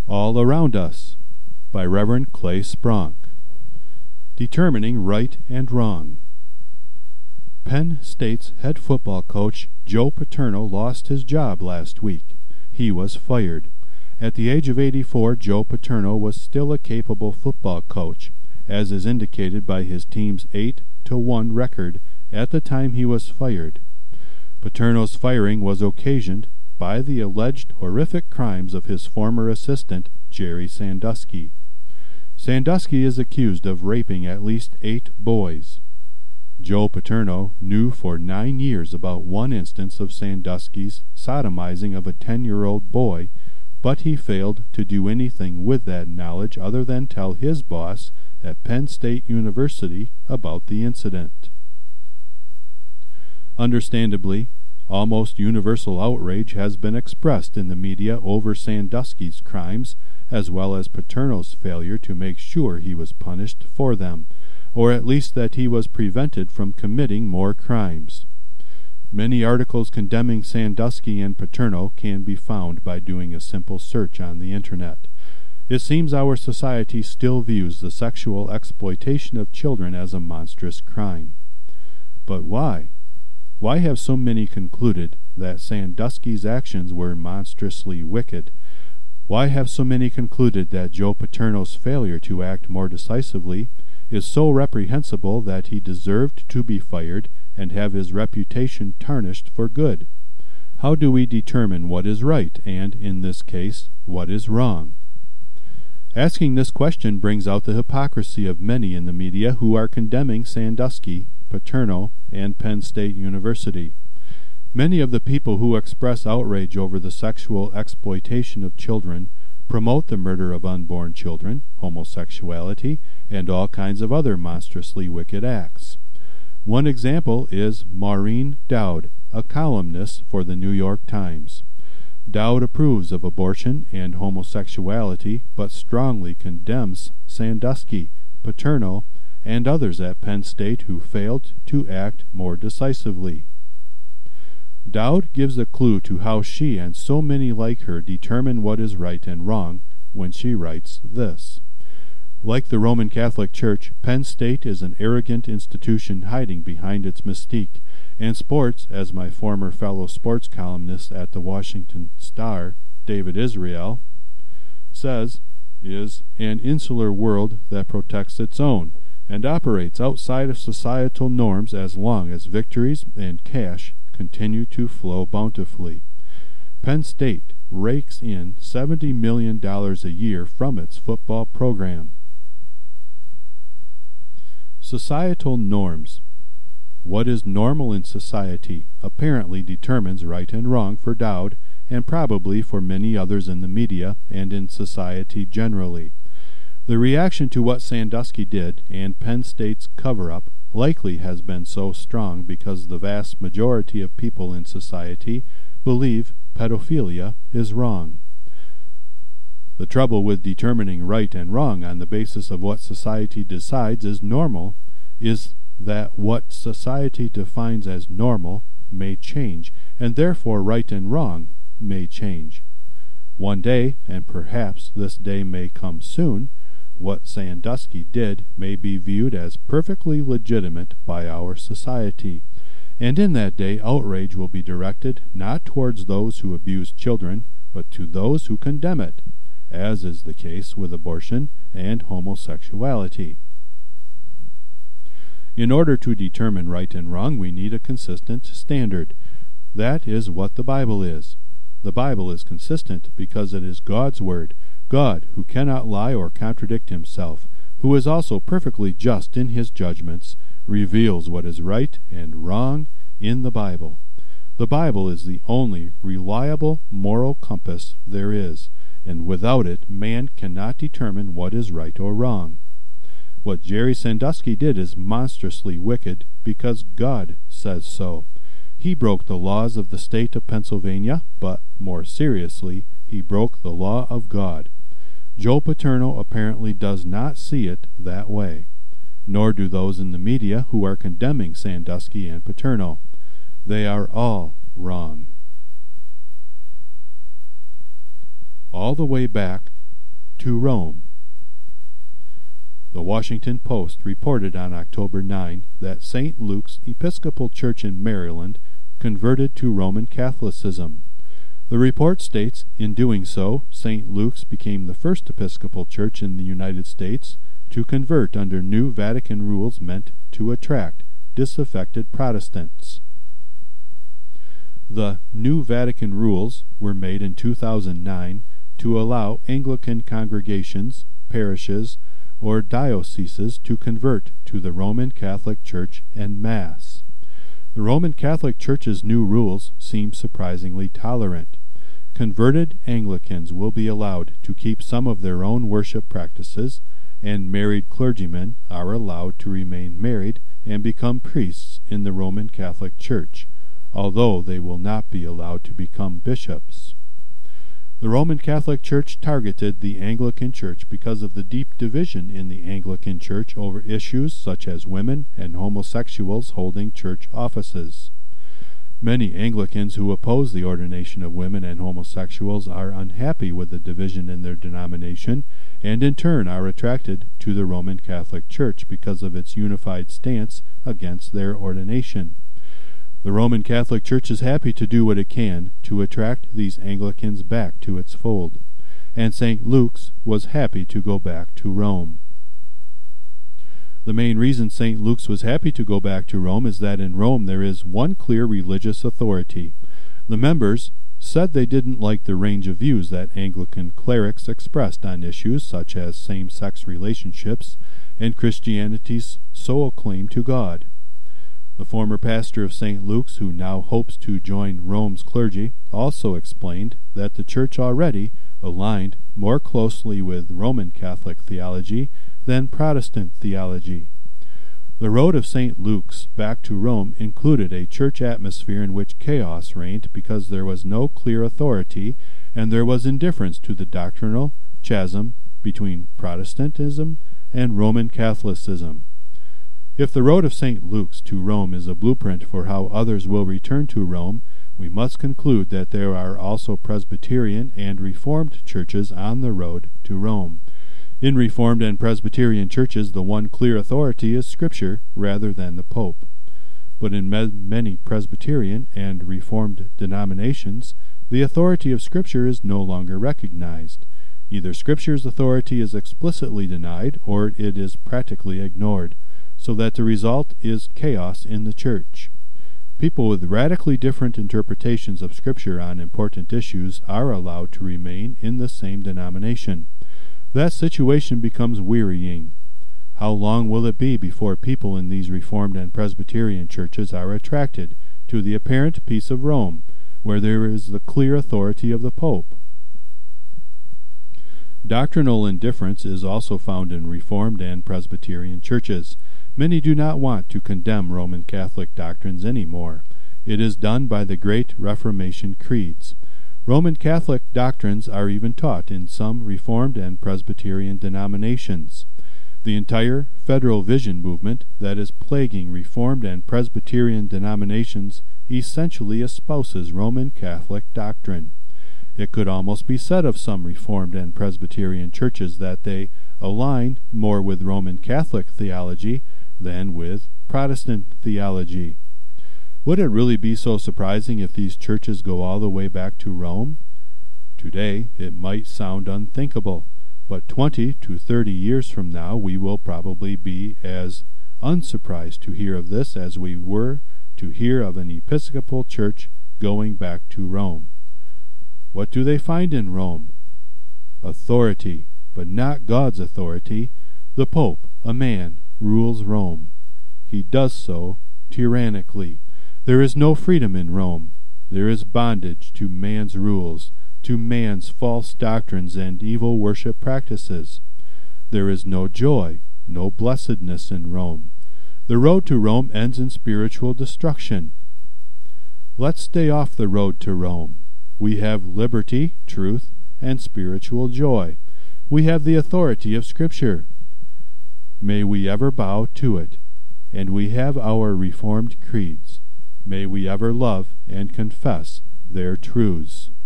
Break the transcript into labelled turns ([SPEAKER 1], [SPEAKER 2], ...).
[SPEAKER 1] All Around Us by Reverend Clay Spronk. Determining Right and Wrong. Penn State's head football coach Joe Paterno lost his job last week. He was fired. At the age of 84, Joe Paterno was still a capable football coach, as is indicated by his team's 8-1 record at the time he was fired. Paterno's firing was occasioned by the alleged horrific crimes of his former assistant, Jerry Sandusky. Sandusky is accused of raping at least 8 boys. Joe Paterno knew for 9 years about one instance of Sandusky's sodomizing of a 10-year-old boy, but he failed to do anything with that knowledge other than tell his boss at Penn State University about the incident. Understandably, almost universal outrage has been expressed in the media over Sandusky's crimes, as well as Paterno's failure to make sure he was punished for them, or at least that he was prevented from committing more crimes. Many articles condemning Sandusky and Paterno can be found by doing a simple search on the Internet. It seems our society still views the sexual exploitation of children as a monstrous crime. But why? Why have so many concluded that Sandusky's actions were monstrously wicked? Why have so many concluded that Joe Paterno's failure to act more decisively is so reprehensible that he deserved to be fired and have his reputation tarnished for good? How do we determine what is right and, in this case, what is wrong? Asking this question brings out the hypocrisy of many in the media who are condemning Sandusky, Paterno, and Penn State University. Many of the people who express outrage over the sexual exploitation of children promote the murder of unborn children, homosexuality, and all kinds of other monstrously wicked acts. One example is Maureen Dowd, a columnist for the New York Times. Dowd approves of abortion and homosexuality, but strongly condemns Sandusky, Paterno, and others at Penn State who failed to act more decisively. Dowd gives a clue to how she and so many like her determine what is right and wrong when she writes this. Like the Roman Catholic Church, Penn State is an arrogant institution hiding behind its mystique, and sports, as my former fellow sports columnist at the Washington Star, David Israel, says, is an insular world that protects its own, and operates outside of societal norms as long as victories and cash continue to flow bountifully. Penn State rakes in $70 million a year from its football program. Societal norms. What is normal in society apparently determines right and wrong for Dowd, and probably for many others in the media and in society generally. The reaction to what Sandusky did and Penn State's cover-up likely has been so strong because the vast majority of people in society believe pedophilia is wrong. The trouble with determining right and wrong on the basis of what society decides is normal is that what society defines as normal may change, and therefore right and wrong may change. One day, and perhaps this day may come soon, what Sandusky did may be viewed as perfectly legitimate by our society, and in that day outrage will be directed not towards those who abuse children, but to those who condemn it, as is the case with abortion and homosexuality. In order to determine right and wrong, we need a consistent standard. That is what the Bible is. The Bible is consistent because it is God's Word, God, who cannot lie or contradict himself, who is also perfectly just in his judgments, reveals what is right and wrong in the Bible. The Bible is the only reliable moral compass there is, and without it man cannot determine what is right or wrong. What Jerry Sandusky did is monstrously wicked because God says so. He broke the laws of the state of Pennsylvania, but, more seriously, he broke the law of God. Joe Paterno apparently does not see it that way, nor do those in the media who are condemning Sandusky and Paterno. They are all wrong. All the way back to Rome. The Washington Post reported on October 9 that St. Luke's Episcopal Church in Maryland converted to Roman Catholicism. The report states, in doing so, St. Luke's became the first Episcopal Church in the United States to convert under new Vatican rules meant to attract disaffected Protestants. The New Vatican Rules were made in 2009 to allow Anglican congregations, parishes, or dioceses to convert to the Roman Catholic Church en masse. The Roman Catholic Church's new rules seem surprisingly tolerant. Converted Anglicans will be allowed to keep some of their own worship practices, and married clergymen are allowed to remain married and become priests in the Roman Catholic Church, although they will not be allowed to become bishops. The Roman Catholic Church targeted the Anglican Church because of the deep division in the Anglican Church over issues such as women and homosexuals holding church offices. Many Anglicans who oppose the ordination of women and homosexuals are unhappy with the division in their denomination, and in turn are attracted to the Roman Catholic Church because of its unified stance against their ordination. The Roman Catholic Church is happy to do what it can to attract these Anglicans back to its fold, and St. Luke's was happy to go back to Rome. The main reason St. Luke's was happy to go back to Rome is that in Rome there is one clear religious authority. The members said they didn't like the range of views that Anglican clerics expressed on issues such as same-sex relationships and Christianity's sole claim to God. The former pastor of St. Luke's, who now hopes to join Rome's clergy, also explained that the church already aligned more closely with Roman Catholic theology than Protestant theology. The road of St. Luke's back to Rome included a church atmosphere in which chaos reigned because there was no clear authority and there was indifference to the doctrinal chasm between Protestantism and Roman Catholicism. If the road of St. Luke's to Rome is a blueprint for how others will return to Rome, we must conclude that there are also Presbyterian and Reformed churches on the road to Rome. In Reformed and Presbyterian churches, the one clear authority is Scripture rather than the Pope. But in many Presbyterian and Reformed denominations, the authority of Scripture is no longer recognized. Either Scripture's authority is explicitly denied or it is practically ignored, so that the result is chaos in the church. People with radically different interpretations of Scripture on important issues are allowed to remain in the same denomination. That situation becomes wearying. How long will it be before people in these Reformed and Presbyterian churches are attracted to the apparent peace of Rome, where there is the clear authority of the Pope? Doctrinal indifference is also found in Reformed and Presbyterian churches. Many do not want to condemn Roman Catholic doctrines anymore. It is done by the great Reformation creeds. Roman Catholic doctrines are even taught in some Reformed and Presbyterian denominations. The entire Federal Vision movement that is plaguing Reformed and Presbyterian denominations essentially espouses Roman Catholic doctrine. It could almost be said of some Reformed and Presbyterian churches that they align more with Roman Catholic theology than with Protestant theology. Would it really be so surprising if these churches go all the way back to Rome? Today it might sound unthinkable, but 20 to 30 years from now we will probably be as unsurprised to hear of this as we were to hear of an Episcopal church going back to Rome. What do they find in Rome? Authority, but not God's authority. The Pope, a man, rules Rome. He does so tyrannically. There is no freedom in Rome. There is bondage to man's rules, to man's false doctrines and evil worship practices. There is no joy, no blessedness in Rome. The road to Rome ends in spiritual destruction. Let's stay off the road to Rome. We have liberty, truth, and spiritual joy. We have the authority of Scripture. May we ever bow to it, and we have our Reformed creeds. May we ever love and confess their truths.